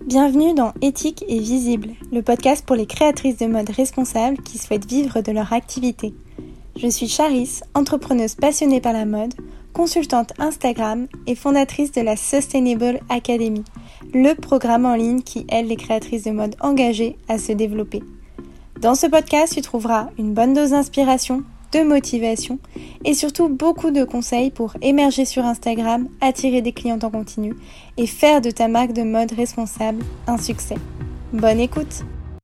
Bienvenue dans Éthique et Visible, le podcast pour les créatrices de mode responsables qui souhaitent vivre de leur activité. Je suis Charis, entrepreneuse passionnée par la mode, consultante Instagram et fondatrice de la Sustainable Academy, le programme en ligne qui aide les créatrices de mode engagées à se développer. Dans ce podcast, tu trouveras une bonne dose d'inspiration, de motivation et surtout beaucoup de conseils pour émerger sur Instagram, attirer des clientes en continu et faire de ta marque de mode responsable un succès. Bonne écoute!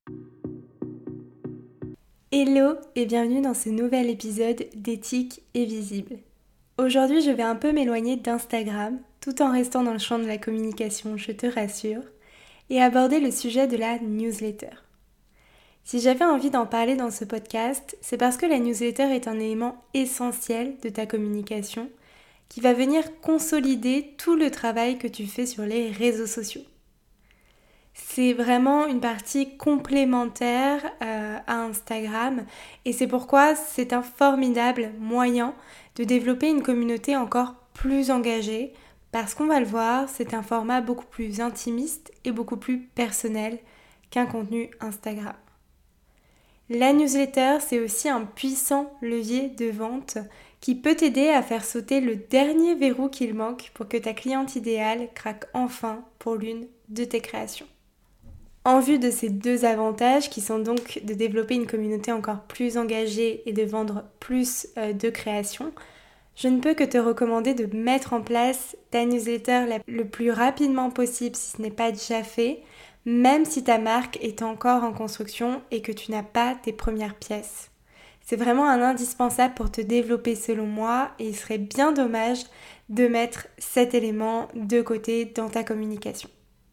Hello et bienvenue dans ce nouvel épisode d'Éthique et Visible. Aujourd'hui, je vais un peu m'éloigner d'Instagram tout en restant dans le champ de la communication, je te rassure, et aborder le sujet de la newsletter. Si j'avais envie d'en parler dans ce podcast, c'est parce que la newsletter est un élément essentiel de ta communication qui va venir consolider tout le travail que tu fais sur les réseaux sociaux. C'est vraiment une partie complémentaire à Instagram et c'est pourquoi c'est un formidable moyen de développer une communauté encore plus engagée parce qu'on va le voir, c'est un format beaucoup plus intimiste et beaucoup plus personnel qu'un contenu Instagram. La newsletter, c'est aussi un puissant levier de vente qui peut t'aider à faire sauter le dernier verrou qu'il manque pour que ta cliente idéale craque enfin pour l'une de tes créations. En vue de ces deux avantages qui sont donc de développer une communauté encore plus engagée et de vendre plus de créations, je ne peux que te recommander de mettre en place ta newsletter le plus rapidement possible si ce n'est pas déjà fait, même si ta marque est encore en construction et que tu n'as pas tes premières pièces. C'est vraiment un indispensable pour te développer selon moi et il serait bien dommage de mettre cet élément de côté dans ta communication.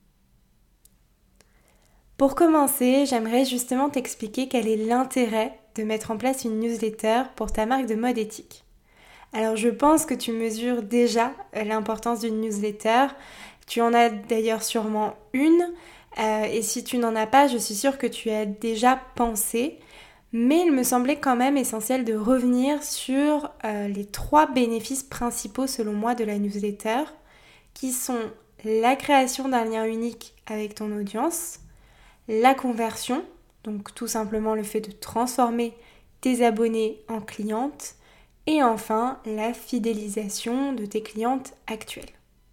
Pour commencer, j'aimerais justement t'expliquer quel est l'intérêt de mettre en place une newsletter pour ta marque de mode éthique. Alors je pense que tu mesures déjà l'importance d'une newsletter. Tu en as d'ailleurs sûrement une. Et si tu n'en as pas, je suis sûre que tu as déjà pensé. Mais il me semblait quand même essentiel de revenir sur les 3 bénéfices principaux selon moi de la newsletter, qui sont la création d'un lien unique avec ton audience, la conversion, donc tout simplement le fait de transformer tes abonnés en clientes, et enfin la fidélisation de tes clientes actuelles.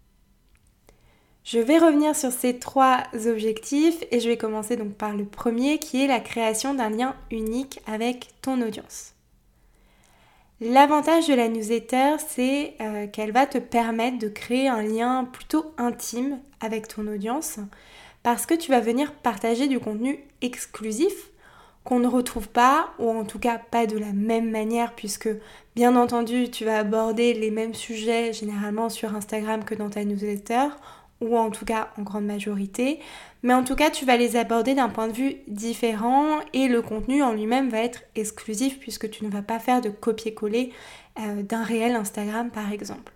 Je vais revenir sur ces 3 objectifs et je vais commencer donc par le premier qui est la création d'un lien unique avec ton audience. L'avantage de la newsletter, c'est qu'elle va te permettre de créer un lien plutôt intime avec ton audience parce que tu vas venir partager du contenu exclusif qu'on ne retrouve pas, ou en tout cas pas de la même manière puisque bien entendu tu vas aborder les mêmes sujets généralement sur Instagram que dans ta newsletter, ou en tout cas en grande majorité, mais en tout cas tu vas les aborder d'un point de vue différent et le contenu en lui-même va être exclusif puisque tu ne vas pas faire de copier-coller d'un réel Instagram par exemple.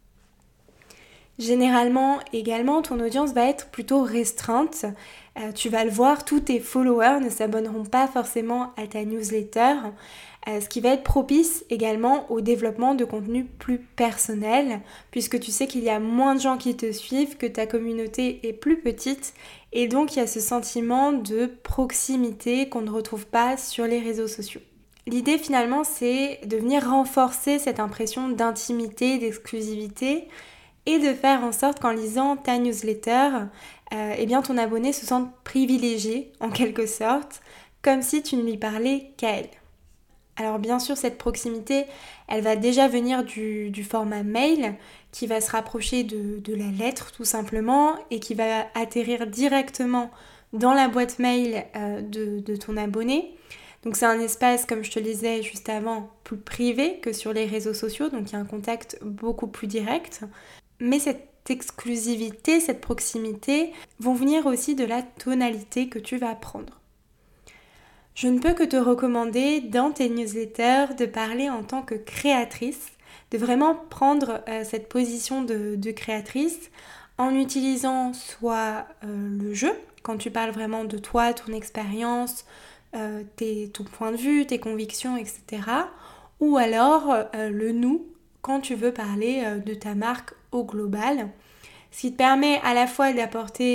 Généralement également ton audience va être plutôt restreinte, tu vas le voir, tous tes followers ne s'abonneront pas forcément à ta newsletter, ce qui va être propice également au développement de contenu plus personnel, puisque tu sais qu'il y a moins de gens qui te suivent, que ta communauté est plus petite, et donc il y a ce sentiment de proximité qu'on ne retrouve pas sur les réseaux sociaux. L'idée finalement c'est de venir renforcer cette impression d'intimité, d'exclusivité, et de faire en sorte qu'en lisant ta newsletter, ton abonné se sente privilégié en quelque sorte, comme si tu ne lui parlais qu'à elle. Alors bien sûr, cette proximité, elle va déjà venir du format mail qui va se rapprocher de la lettre tout simplement et qui va atterrir directement dans la boîte mail de ton abonné. Donc c'est un espace, comme je te le disais juste avant, plus privé que sur les réseaux sociaux, donc il y a un contact beaucoup plus direct. Mais cette exclusivité, cette proximité vont venir aussi de la tonalité que tu vas prendre. Je ne peux que te recommander dans tes newsletters de parler en tant que créatrice, de vraiment prendre cette position de créatrice en utilisant soit le jeu, quand tu parles vraiment de toi, ton expérience, ton point de vue, tes convictions, etc. Ou alors le nous, quand tu veux parler de ta marque au global. Ce qui te permet à la fois d'apporter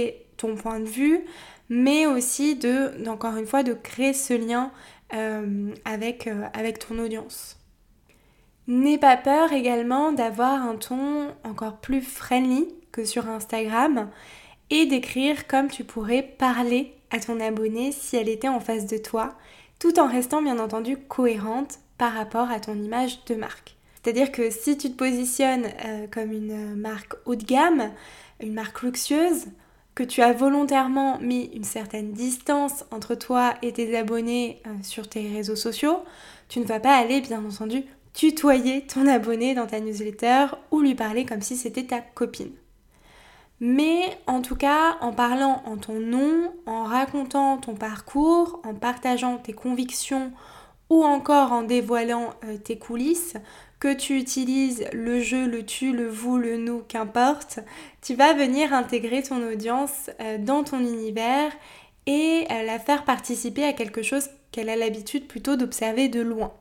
ton point de vue, mais aussi encore une fois, de créer ce lien avec ton audience. N'aie pas peur également d'avoir un ton encore plus friendly que sur Instagram et d'écrire comme tu pourrais parler à ton abonné si elle était en face de toi, tout en restant bien entendu cohérente par rapport à ton image de marque. C'est-à-dire que si tu te positionnes comme une marque haut de gamme, une marque luxueuse, que tu as volontairement mis une certaine distance entre toi et tes abonnés sur tes réseaux sociaux, tu ne vas pas aller bien entendu tutoyer ton abonné dans ta newsletter ou lui parler comme si c'était ta copine. Mais en tout cas, en parlant en ton nom, en racontant ton parcours, en partageant tes convictions ou encore en dévoilant tes coulisses, que tu utilises le je, le tu, le vous, le nous, qu'importe, tu vas venir intégrer ton audience dans ton univers et la faire participer à quelque chose qu'elle a l'habitude plutôt d'observer de loin.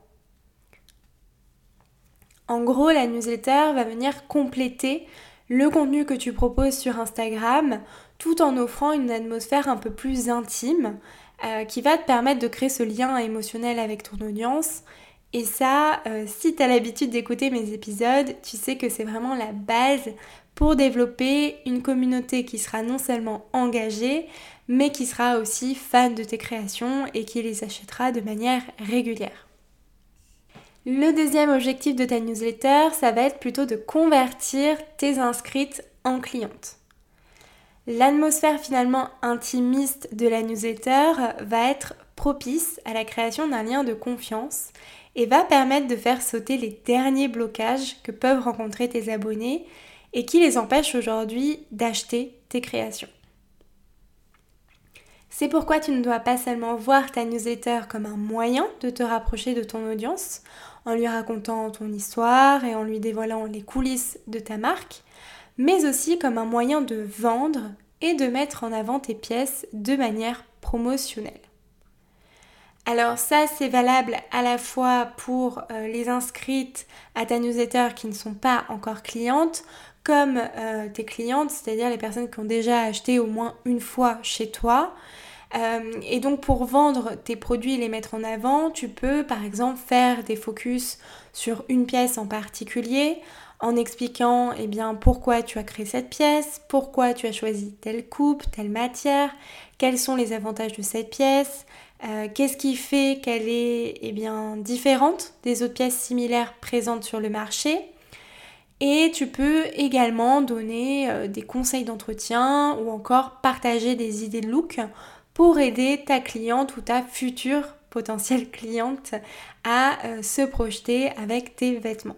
En gros, la newsletter va venir compléter le contenu que tu proposes sur Instagram tout en offrant une atmosphère un peu plus intime qui va te permettre de créer ce lien émotionnel avec ton audience. Et ça, si tu as l'habitude d'écouter mes épisodes, tu sais que c'est vraiment la base pour développer une communauté qui sera non seulement engagée, mais qui sera aussi fan de tes créations et qui les achètera de manière régulière. Le deuxième objectif de ta newsletter, ça va être plutôt de convertir tes inscrites en clientes. L'atmosphère finalement intimiste de la newsletter va être propice à la création d'un lien de confiance et va permettre de faire sauter les derniers blocages que peuvent rencontrer tes abonnés et qui les empêchent aujourd'hui d'acheter tes créations. C'est pourquoi tu ne dois pas seulement voir ta newsletter comme un moyen de te rapprocher de ton audience, en lui racontant ton histoire et en lui dévoilant les coulisses de ta marque, mais aussi comme un moyen de vendre et de mettre en avant tes pièces de manière promotionnelle. Alors ça, c'est valable à la fois pour les inscrites à ta newsletter qui ne sont pas encore clientes, comme tes clientes, c'est-à-dire les personnes qui ont déjà acheté au moins une fois chez toi. Et donc pour vendre tes produits et les mettre en avant, tu peux par exemple faire des focus sur une pièce en particulier en expliquant pourquoi tu as créé cette pièce, pourquoi tu as choisi telle coupe, telle matière, quels sont les avantages de cette pièce, qu'est-ce qui fait qu'elle est différente des autres pièces similaires présentes sur le marché. Et tu peux également donner des conseils d'entretien ou encore partager des idées de look pour aider ta cliente ou ta future potentielle cliente à se projeter avec tes vêtements.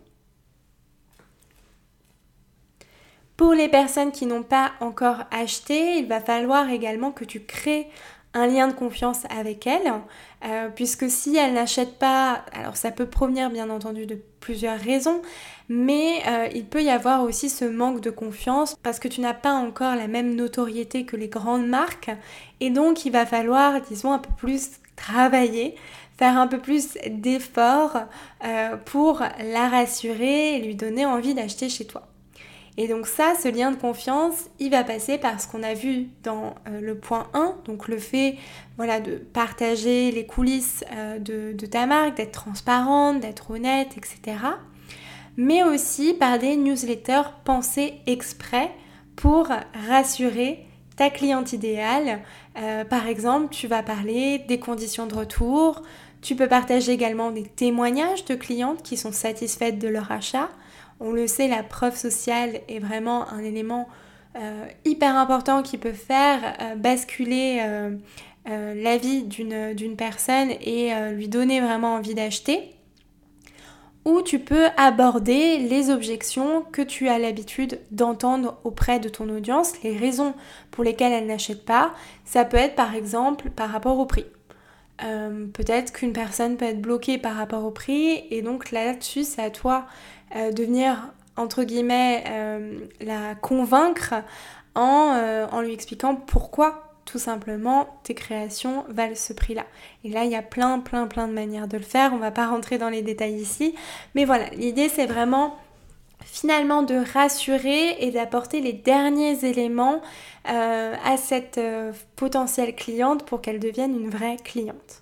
Pour les personnes qui n'ont pas encore acheté, il va falloir également que tu crées un lien de confiance avec elles, puisque si elles n'achètent pas, alors ça peut provenir bien entendu de plusieurs raisons, mais il peut y avoir aussi ce manque de confiance parce que tu n'as pas encore la même notoriété que les grandes marques, et donc il va falloir, disons, un peu plus travailler, faire un peu plus d'efforts pour la rassurer et lui donner envie d'acheter chez toi. Et donc ça, ce lien de confiance, il va passer par ce qu'on a vu dans le point 1, donc le fait de partager les coulisses de ta marque, d'être transparente, d'être honnête, etc. Mais aussi par des newsletters pensés exprès pour rassurer ta cliente idéale. Par exemple, tu vas parler des conditions de retour, tu peux partager également des témoignages de clientes qui sont satisfaites de leur achat. On le sait, la preuve sociale est vraiment un élément hyper important qui peut faire basculer la vie d'une personne et lui donner vraiment envie d'acheter. Ou tu peux aborder les objections que tu as l'habitude d'entendre auprès de ton audience, les raisons pour lesquelles elle n'achète pas. Ça peut être par exemple par rapport au prix. Peut-être qu'une personne peut être bloquée par rapport au prix et donc là-dessus c'est à toi de venir entre guillemets la convaincre en lui expliquant pourquoi tout simplement tes créations valent ce prix-là. Et là il y a plein de manières de le faire, on va pas rentrer dans les détails ici, mais voilà, l'idée c'est vraiment finalement de rassurer et d'apporter les derniers éléments à cette potentielle cliente pour qu'elle devienne une vraie cliente.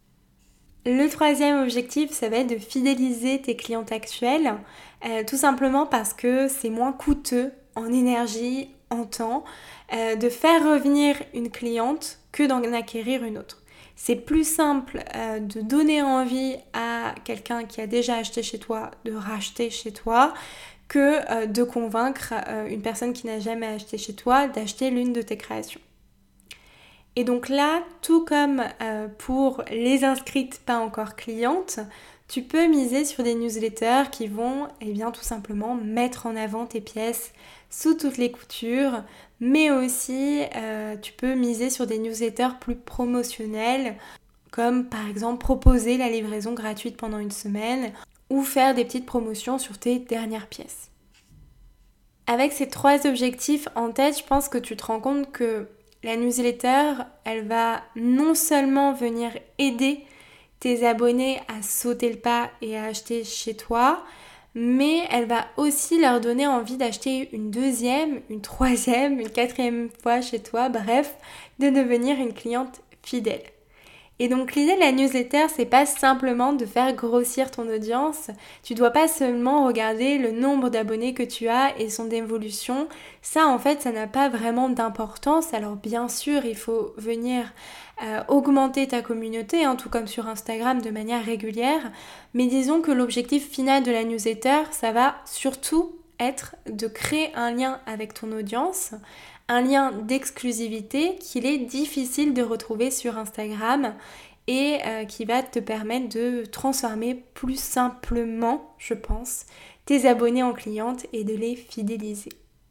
Le troisième objectif, ça va être de fidéliser tes clientes actuelles, tout simplement parce que c'est moins coûteux en énergie, en temps, de faire revenir une cliente que d'en acquérir une autre. C'est plus simple de donner envie à quelqu'un qui a déjà acheté chez toi de racheter chez toi que de convaincre une personne qui n'a jamais acheté chez toi d'acheter l'une de tes créations. Et donc là, tout comme pour les inscrites pas encore clientes, tu peux miser sur des newsletters qui vont tout simplement mettre en avant tes pièces sous toutes les coutures, mais aussi tu peux miser sur des newsletters plus promotionnels, comme par exemple proposer la livraison gratuite pendant une semaine ou faire des petites promotions sur tes dernières pièces. Avec ces 3 objectifs en tête, je pense que tu te rends compte que la newsletter, elle va non seulement venir aider tes abonnés à sauter le pas et à acheter chez toi, mais elle va aussi leur donner envie d'acheter une deuxième, une troisième, une quatrième fois chez toi, bref, de devenir une cliente fidèle. Et donc l'idée de la newsletter, c'est pas simplement de faire grossir ton audience. Tu dois pas seulement regarder le nombre d'abonnés que tu as et son évolution. Ça en fait, ça n'a pas vraiment d'importance. Alors bien sûr, il faut venir augmenter ta communauté, tout comme sur Instagram de manière régulière. Mais disons que l'objectif final de la newsletter, ça va surtout être de créer un lien avec ton audience, un lien d'exclusivité qu'il est difficile de retrouver sur Instagram et qui va te permettre de transformer plus simplement, je pense, tes abonnés en clientes et de les fidéliser.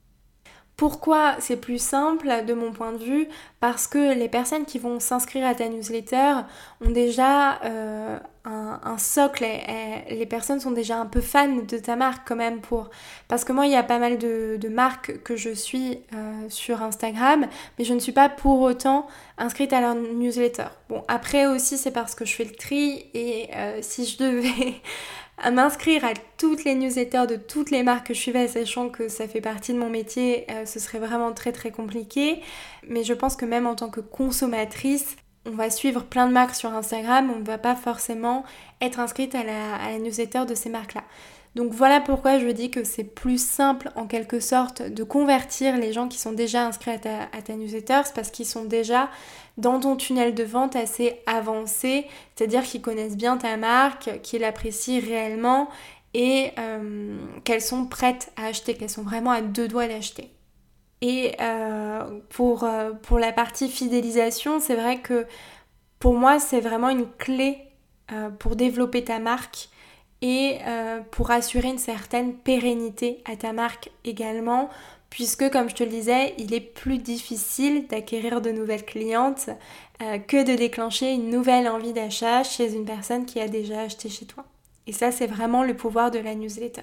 Pourquoi c'est plus simple de mon point de vue? Parce que les personnes qui vont s'inscrire à ta newsletter ont déjà un socle, les personnes sont déjà un peu fans de ta marque quand même parce que moi il y a pas mal de marques que je suis sur Instagram, mais je ne suis pas pour autant inscrite à leur newsletter. Bon, après aussi c'est parce que je fais le tri et si je devais à m'inscrire à toutes les newsletters de toutes les marques que je suivais, sachant que ça fait partie de mon métier, ce serait vraiment très très compliqué. Mais je pense que même en tant que consommatrice, on va suivre plein de marques sur Instagram, on ne va pas forcément être inscrite à la newsletter de ces marques-là. Donc voilà pourquoi je dis que c'est plus simple en quelque sorte de convertir les gens qui sont déjà inscrits à ta newsletter, c'est parce qu'ils sont déjà dans ton tunnel de vente assez avancé, c'est-à-dire qu'ils connaissent bien ta marque, qu'ils l'apprécient réellement et qu'elles sont prêtes à acheter, qu'elles sont vraiment à 2 doigts d'acheter. Et pour la partie fidélisation, c'est vrai que pour moi c'est vraiment une clé pour développer ta marque et pour assurer une certaine pérennité à ta marque également, puisque comme je te le disais, il est plus difficile d'acquérir de nouvelles clientes que de déclencher une nouvelle envie d'achat chez une personne qui a déjà acheté chez toi. Et ça, c'est vraiment le pouvoir de la newsletter.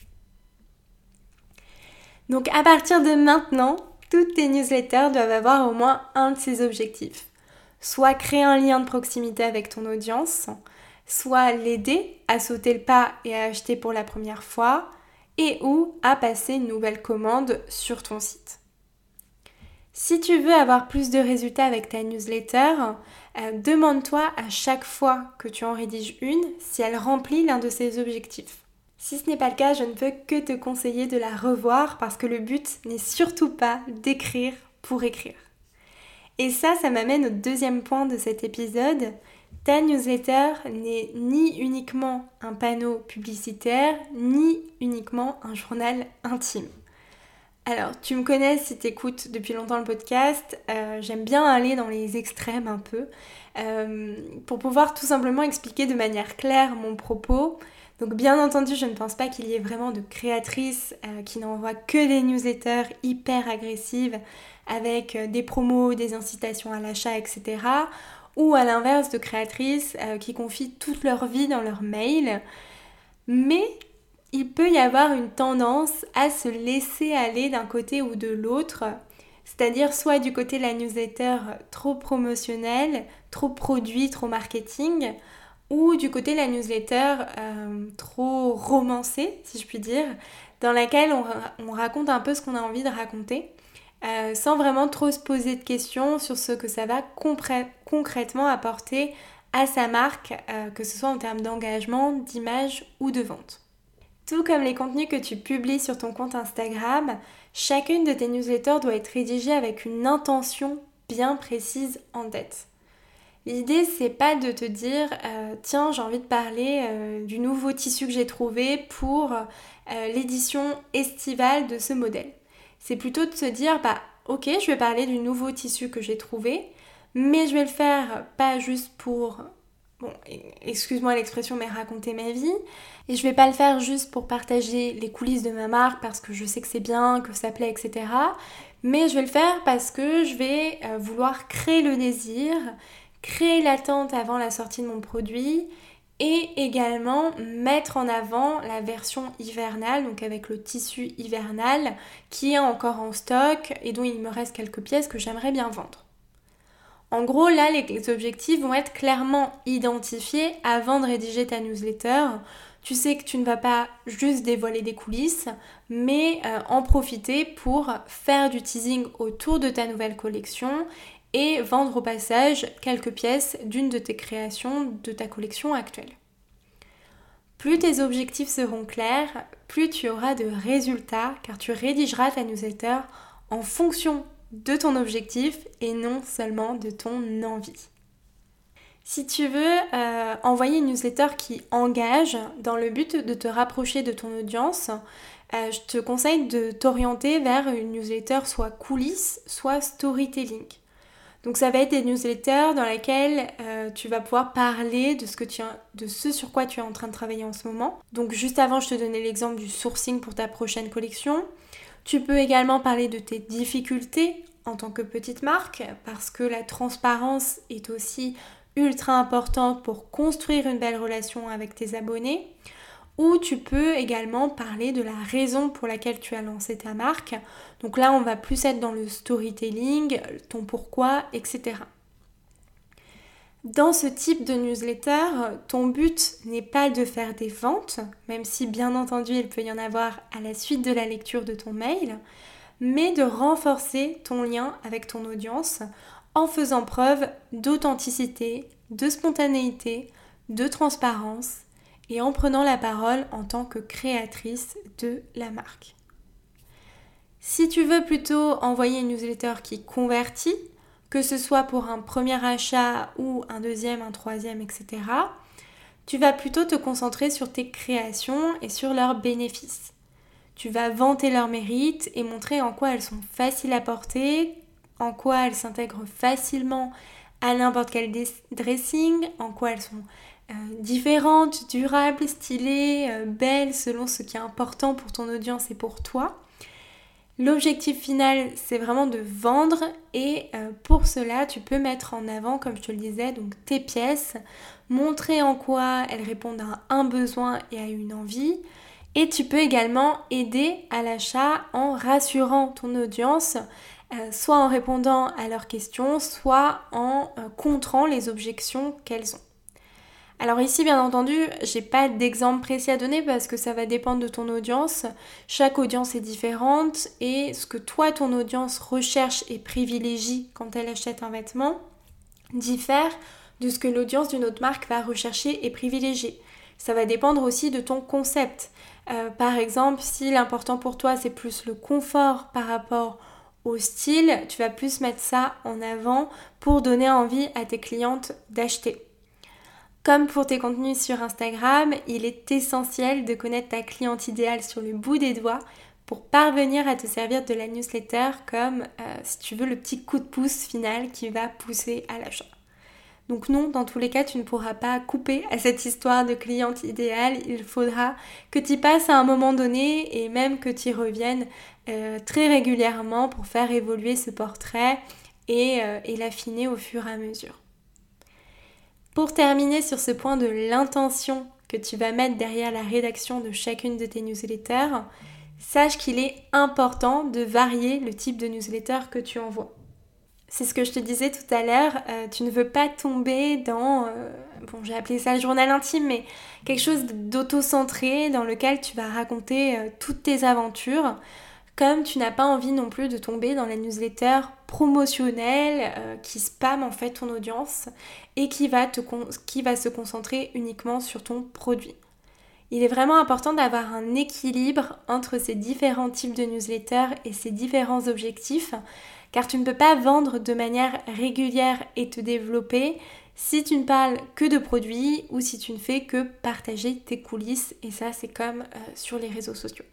Donc à partir de maintenant, toutes tes newsletters doivent avoir au moins un de ces objectifs. Soit créer un lien de proximité avec ton audience, soit l'aider à sauter le pas et à acheter pour la première fois, et ou à passer une nouvelle commande sur ton site. Si tu veux avoir plus de résultats avec ta newsletter, demande-toi à chaque fois que tu en rédiges une si elle remplit l'un de ces objectifs. Si ce n'est pas le cas, je ne peux que te conseiller de la revoir parce que le but n'est surtout pas d'écrire pour écrire. Et ça m'amène au deuxième point de cet épisode. Ta newsletter n'est ni uniquement un panneau publicitaire, ni uniquement un journal intime. Alors, tu me connais si tu écoutes depuis longtemps le podcast, j'aime bien aller dans les extrêmes un peu, pour pouvoir tout simplement expliquer de manière claire mon propos. Donc bien entendu, je ne pense pas qu'il y ait vraiment de créatrices qui n'envoient que des newsletters hyper agressives avec des promos, des incitations à l'achat, etc. Ou à l'inverse de créatrices qui confient toute leur vie dans leurs mails. Mais il peut y avoir une tendance à se laisser aller d'un côté ou de l'autre, c'est-à-dire soit du côté de la newsletter trop promotionnelle, trop produit, trop marketing, ou du côté de la newsletter trop romancée, si je puis dire, dans laquelle on raconte un peu ce qu'on a envie de raconter, sans vraiment trop se poser de questions sur ce que ça va concrètement apporter à sa marque, que ce soit en termes d'engagement, d'image ou de vente. Tout comme les contenus que tu publies sur ton compte Instagram, chacune de tes newsletters doit être rédigée avec une intention bien précise en tête. L'idée, c'est pas de te dire tiens, j'ai envie de parler du nouveau tissu que j'ai trouvé pour l'édition estivale de ce modèle. C'est plutôt de se dire ok, je vais parler du nouveau tissu que j'ai trouvé, mais je vais le faire pas juste pour, excuse-moi l'expression, mais raconter ma vie. Et je vais pas le faire juste pour partager les coulisses de ma marque parce que je sais que c'est bien, que ça plaît, etc. Mais je vais le faire parce que je vais vouloir créer le désir, créer l'attente avant la sortie de mon produit et également mettre en avant la version hivernale, donc avec le tissu hivernal qui est encore en stock et dont il me reste quelques pièces que j'aimerais bien vendre. En gros, là, les objectifs vont être clairement identifiés avant de rédiger ta newsletter. Tu sais que tu ne vas pas juste dévoiler des coulisses, mais en profiter pour faire du teasing autour de ta nouvelle collection et vendre au passage quelques pièces d'une de tes créations de ta collection actuelle. Plus tes objectifs seront clairs, plus tu auras de résultats car tu rédigeras ta newsletter en fonction de ton objectif et non seulement de ton envie. Si tu veux envoyer une newsletter qui engage dans le but de te rapprocher de ton audience, je te conseille de t'orienter vers une newsletter soit coulisses, soit storytelling. Donc ça va être des newsletters dans lesquelles tu vas pouvoir parler de ce sur quoi tu es en train de travailler en ce moment. Donc juste avant, je te donnais l'exemple du sourcing pour ta prochaine collection. Tu peux également parler de tes difficultés en tant que petite marque parce que la transparence est aussi ultra importante pour construire une belle relation avec tes abonnés. Ou tu peux également parler de la raison pour laquelle tu as lancé ta marque. Donc là, on va plus être dans le storytelling, ton pourquoi, etc. Dans ce type de newsletter, ton but n'est pas de faire des ventes, même si bien entendu il peut y en avoir à la suite de la lecture de ton mail, mais de renforcer ton lien avec ton audience en faisant preuve d'authenticité, de spontanéité, de transparence et en prenant la parole en tant que créatrice de la marque. Si tu veux plutôt envoyer une newsletter qui convertit, que ce soit pour un premier achat ou un deuxième, un troisième, etc., tu vas plutôt te concentrer sur tes créations et sur leurs bénéfices. Tu vas vanter leurs mérites et montrer en quoi elles sont faciles à porter, en quoi elles s'intègrent facilement à n'importe quel dressing, en quoi elles sont différentes, durables, stylées, belles selon ce qui est important pour ton audience et pour toi. L'objectif final, c'est vraiment de vendre et pour cela, tu peux mettre en avant, comme je te le disais, donc tes pièces, montrer en quoi elles répondent à un besoin et à une envie. Et tu peux également aider à l'achat en rassurant ton audience, soit en répondant à leurs questions, soit en contrant les objections qu'elles ont. Alors ici, bien entendu, j'ai pas d'exemple précis à donner parce que ça va dépendre de ton audience. Chaque audience est différente et ce que toi, ton audience recherche et privilégie quand elle achète un vêtement diffère de ce que l'audience d'une autre marque va rechercher et privilégier. Ça va dépendre aussi de ton concept. Par exemple, si l'important pour toi, c'est plus le confort par rapport au style, tu vas plus mettre ça en avant pour donner envie à tes clientes d'acheter. Comme pour tes contenus sur Instagram, il est essentiel de connaître ta cliente idéale sur le bout des doigts pour parvenir à te servir de la newsletter comme, si tu veux, le petit coup de pouce final qui va pousser à l'achat. Donc non, dans tous les cas, tu ne pourras pas couper à cette histoire de cliente idéale. Il faudra que tu y passes à un moment donné et même que tu y reviennes très régulièrement pour faire évoluer ce portrait et l'affiner au fur et à mesure. Pour terminer sur ce point de l'intention que tu vas mettre derrière la rédaction de chacune de tes newsletters, sache qu'il est important de varier le type de newsletter que tu envoies. C'est ce que je te disais tout à l'heure, tu ne veux pas tomber dans bon, j'ai appelé ça le journal intime, mais quelque chose d'auto-centré dans lequel tu vas raconter toutes tes aventures, comme tu n'as pas envie non plus de tomber dans la newsletter promotionnelle qui spamme en fait ton audience et qui va se concentrer uniquement sur ton produit. Il est vraiment important d'avoir un équilibre entre ces différents types de newsletters et ces différents objectifs, car tu ne peux pas vendre de manière régulière et te développer si tu ne parles que de produits ou si tu ne fais que partager tes coulisses, et ça c'est comme sur les réseaux sociaux.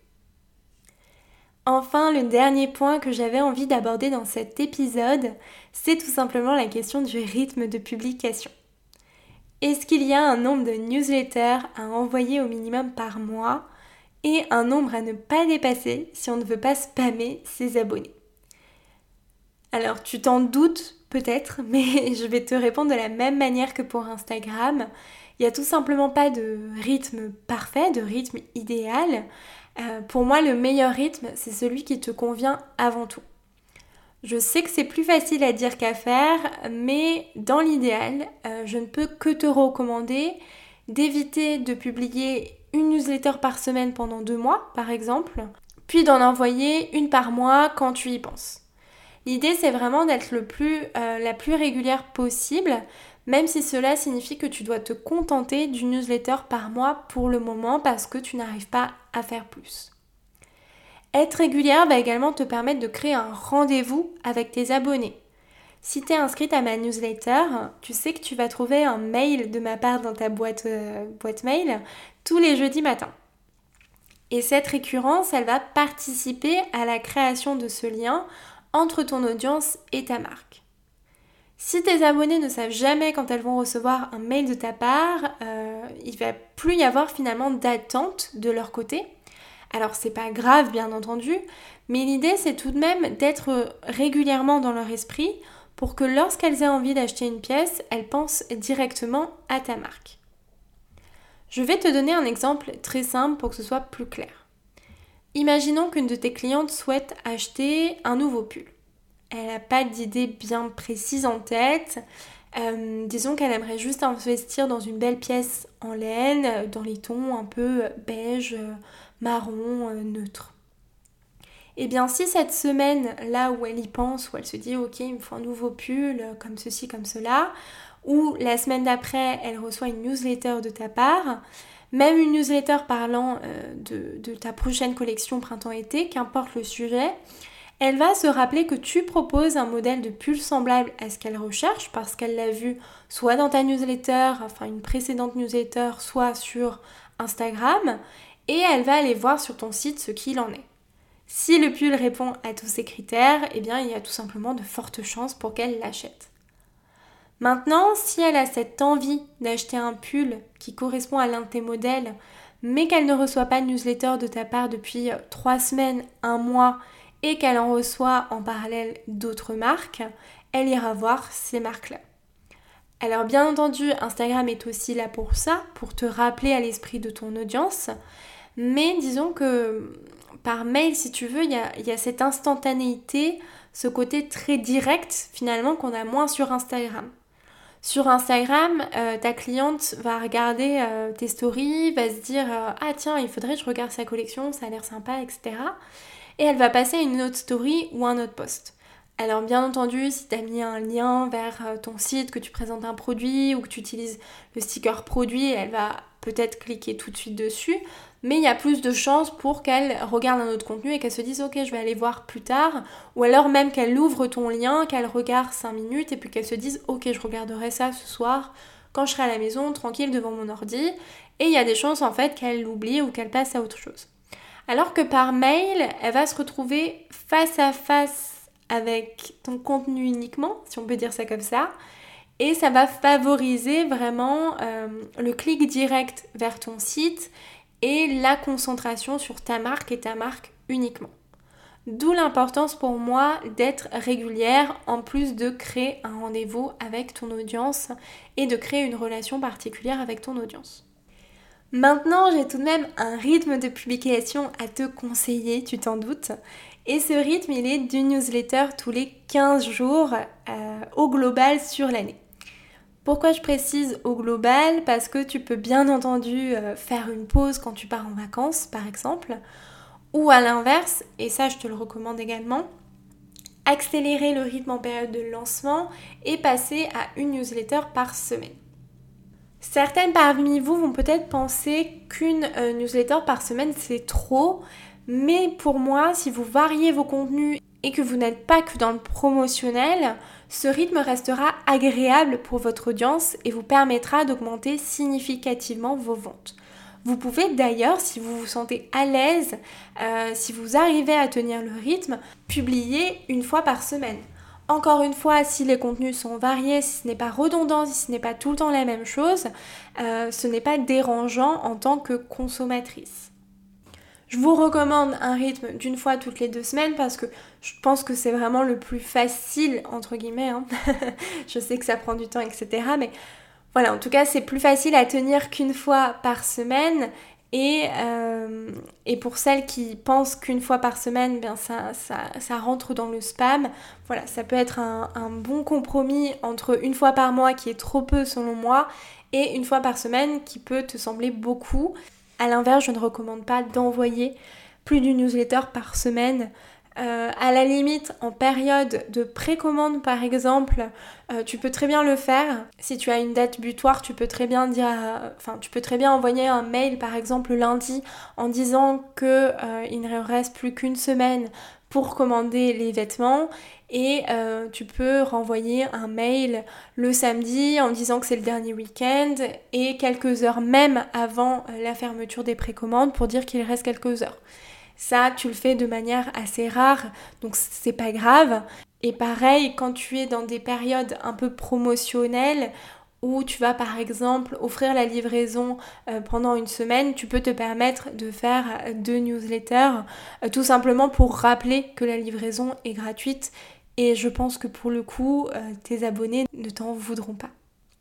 Enfin, le dernier point que j'avais envie d'aborder dans cet épisode, c'est tout simplement la question du rythme de publication. Est-ce qu'il y a un nombre de newsletters à envoyer au minimum par mois et un nombre à ne pas dépasser si on ne veut pas spammer ses abonnés? Alors tu t'en doutes peut-être, mais je vais te répondre de la même manière que pour Instagram. Il n'y a tout simplement pas de rythme parfait, de rythme idéal. Pour moi, le meilleur rythme, c'est celui qui te convient avant tout. Je sais que c'est plus facile à dire qu'à faire, mais dans l'idéal, je ne peux que te recommander d'éviter de publier une newsletter par semaine pendant 2 mois, par exemple, puis d'en envoyer une par mois quand tu y penses. L'idée, c'est vraiment d'être la plus régulière possible, même si cela signifie que tu dois te contenter d'une newsletter par mois pour le moment parce que tu n'arrives pas à faire plus. Être régulière va également te permettre de créer un rendez-vous avec tes abonnés. Si tu es inscrite à ma newsletter, tu sais que tu vas trouver un mail de ma part dans ta boîte mail tous les jeudis matins. Et cette récurrence, elle va participer à la création de ce lien entre ton audience et ta marque. Si tes abonnés ne savent jamais quand elles vont recevoir un mail de ta part, il va plus y avoir finalement d'attente de leur côté. Alors c'est pas grave bien entendu, mais l'idée c'est tout de même d'être régulièrement dans leur esprit pour que lorsqu'elles aient envie d'acheter une pièce, elles pensent directement à ta marque. Je vais te donner un exemple très simple pour que ce soit plus clair. Imaginons qu'une de tes clientes souhaite acheter un nouveau pull. Elle n'a pas d'idée bien précise en tête. Disons qu'elle aimerait juste investir dans une belle pièce en laine, dans les tons un peu beige, marron, neutre. Et bien si cette semaine, là où elle y pense, où elle se dit ok, il me faut un nouveau pull, comme ceci, comme cela, ou la semaine d'après, elle reçoit une newsletter de ta part, même une newsletter parlant de ta prochaine collection printemps-été, qu'importe le sujet, elle va se rappeler que tu proposes un modèle de pull semblable à ce qu'elle recherche parce qu'elle l'a vu soit dans ta newsletter, enfin une précédente newsletter, soit sur Instagram, et elle va aller voir sur ton site ce qu'il en est. Si le pull répond à tous ces critères, eh bien il y a tout simplement de fortes chances pour qu'elle l'achète. Maintenant, si elle a cette envie d'acheter un pull qui correspond à l'un de tes modèles, mais qu'elle ne reçoit pas de newsletter de ta part depuis 3 semaines, 1 mois, et qu'elle en reçoit en parallèle d'autres marques, elle ira voir ces marques-là. Alors bien entendu, Instagram est aussi là pour ça, pour te rappeler à l'esprit de ton audience, mais disons que par mail, si tu veux, il y a cette instantanéité, ce côté très direct finalement qu'on a moins sur Instagram. Sur Instagram, ta cliente va regarder tes stories, va se dire ah tiens, il faudrait que je regarde sa collection, ça a l'air sympa, etc. Et elle va passer à une autre story ou un autre post. Alors bien entendu, si tu as mis un lien vers ton site, que tu présentes un produit ou que tu utilises le sticker produit, elle va peut-être cliquer tout de suite dessus, mais il y a plus de chances pour qu'elle regarde un autre contenu et qu'elle se dise ok, je vais aller voir plus tard, ou alors même qu'elle ouvre ton lien, qu'elle regarde 5 minutes et puis qu'elle se dise ok, je regarderai ça ce soir quand je serai à la maison, tranquille devant mon ordi, et il y a des chances en fait qu'elle l'oublie ou qu'elle passe à autre chose. Alors que par mail, elle va se retrouver face à face avec ton contenu uniquement, si on peut dire ça comme ça, et ça va favoriser vraiment le clic direct vers ton site et la concentration sur ta marque et ta marque uniquement. D'où l'importance pour moi d'être régulière en plus de créer un rendez-vous avec ton audience et de créer une relation particulière avec ton audience. Maintenant, j'ai tout de même un rythme de publication à te conseiller, tu t'en doutes. Et ce rythme, il est d'une newsletter tous les 15 jours au global sur l'année. Pourquoi je précise au global? Parce que tu peux bien entendu faire une pause quand tu pars en vacances, par exemple, ou à l'inverse, et ça je te le recommande également, accélérer le rythme en période de lancement et passer à une newsletter par semaine. Certaines parmi vous vont peut-être penser qu'une newsletter par semaine c'est trop, mais pour moi, si vous variez vos contenus et que vous n'êtes pas que dans le promotionnel, ce rythme restera agréable pour votre audience et vous permettra d'augmenter significativement vos ventes. Vous pouvez d'ailleurs, si vous vous sentez à l'aise, si vous arrivez à tenir le rythme, publier une fois par semaine. Encore une fois, si les contenus sont variés, si ce n'est pas redondant, si ce n'est pas tout le temps la même chose, ce n'est pas dérangeant en tant que consommatrice. Je vous recommande un rythme d'une fois toutes les 2 semaines parce que je pense que c'est vraiment le plus facile, entre guillemets. Hein. Je sais que ça prend du temps, etc. Mais voilà, en tout cas, c'est plus facile à tenir qu'une fois par semaine. Et pour celles qui pensent qu'une fois par semaine, bien ça rentre dans le spam. Voilà, ça peut être un bon compromis entre une fois par mois qui est trop peu selon moi et une fois par semaine qui peut te sembler beaucoup. A l'inverse, je ne recommande pas d'envoyer plus d'une newsletter par semaine. À la limite, en période de précommande par exemple, tu peux très bien le faire. Si tu as une date butoir, tu peux très bien envoyer un mail par exemple lundi en disant que il ne reste plus qu'une semaine pour commander les vêtements et tu peux renvoyer un mail le samedi en disant que c'est le dernier week-end et quelques heures même avant la fermeture des précommandes pour dire qu'il reste quelques heures. Ça, tu le fais de manière assez rare, donc c'est pas grave. Et pareil, quand tu es dans des périodes un peu promotionnelles, où tu vas par exemple offrir la livraison pendant une semaine, tu peux te permettre de faire 2 newsletters, tout simplement pour rappeler que la livraison est gratuite. Et je pense que pour le coup, tes abonnés ne t'en voudront pas.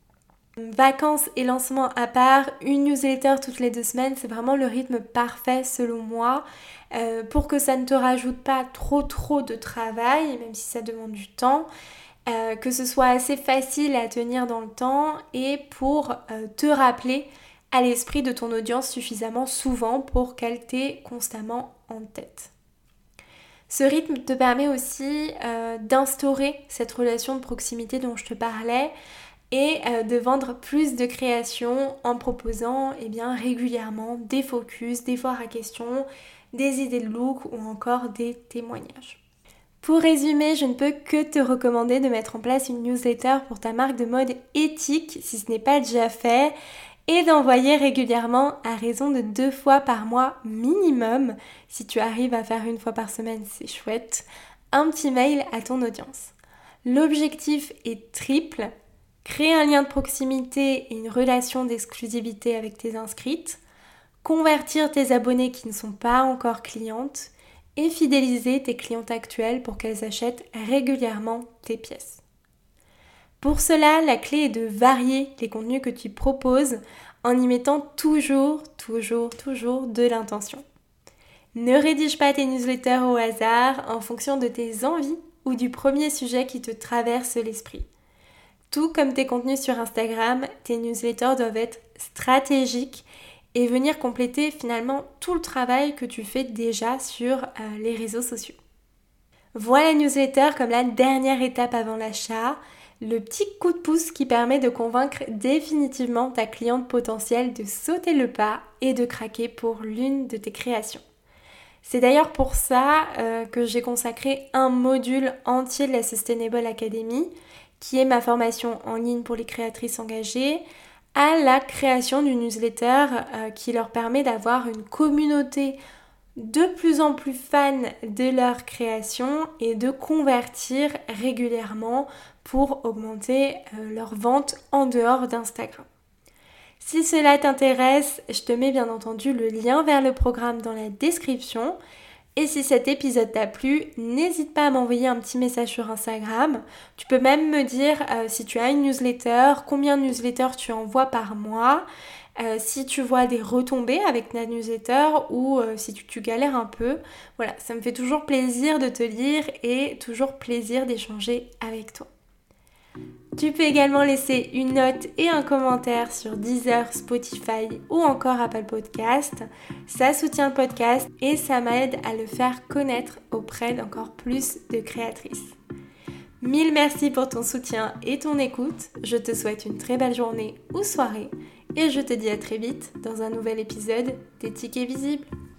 Vacances et lancement à part, une newsletter toutes les 2 semaines, c'est vraiment le rythme parfait selon moi pour que ça ne te rajoute pas trop de travail, même si ça demande du temps, que ce soit assez facile à tenir dans le temps et pour te rappeler à l'esprit de ton audience suffisamment souvent pour qu'elle t'ait constamment en tête. Ce rythme te permet aussi d'instaurer cette relation de proximité dont je te parlais, et de vendre plus de créations en proposant régulièrement des focus, des foires à questions, des idées de look ou encore des témoignages. Pour résumer, je ne peux que te recommander de mettre en place une newsletter pour ta marque de mode éthique si ce n'est pas déjà fait et d'envoyer régulièrement à raison de 2 fois par mois minimum, si tu arrives à faire 1 fois par semaine, c'est chouette, un petit mail à ton audience. L'objectif est triple. Créer un lien de proximité et une relation d'exclusivité avec tes inscrites, convertir tes abonnés qui ne sont pas encore clientes et fidéliser tes clientes actuelles pour qu'elles achètent régulièrement tes pièces. Pour cela, la clé est de varier les contenus que tu proposes en y mettant toujours de l'intention. Ne rédige pas tes newsletters au hasard en fonction de tes envies ou du premier sujet qui te traverse l'esprit. Tout comme tes contenus sur Instagram, tes newsletters doivent être stratégiques et venir compléter finalement tout le travail que tu fais déjà sur les réseaux sociaux. Vois la newsletter comme la dernière étape avant l'achat, le petit coup de pouce qui permet de convaincre définitivement ta cliente potentielle de sauter le pas et de craquer pour l'une de tes créations. C'est d'ailleurs pour ça que j'ai consacré un module entier de la Sustainable Academy, qui est ma formation en ligne pour les créatrices engagées, à la création d'une newsletter qui leur permet d'avoir une communauté de plus en plus fans de leur création et de convertir régulièrement pour augmenter leurs ventes en dehors d'Instagram. Si cela t'intéresse, je te mets bien entendu le lien vers le programme dans la description. Et si cet épisode t'a plu, n'hésite pas à m'envoyer un petit message sur Instagram. Tu peux même me dire si tu as une newsletter, combien de newsletters tu envoies par mois, si tu vois des retombées avec ta newsletter ou si tu galères un peu. Voilà, ça me fait toujours plaisir de te lire et toujours plaisir d'échanger avec toi. Tu peux également laisser une note et un commentaire sur Deezer, Spotify ou encore Apple Podcast. Ça soutient le podcast et ça m'aide à le faire connaître auprès d'encore plus de créatrices. Mille merci pour ton soutien et ton écoute. Je te souhaite une très belle journée ou soirée et je te dis à très vite dans un nouvel épisode des Tickets Visibles.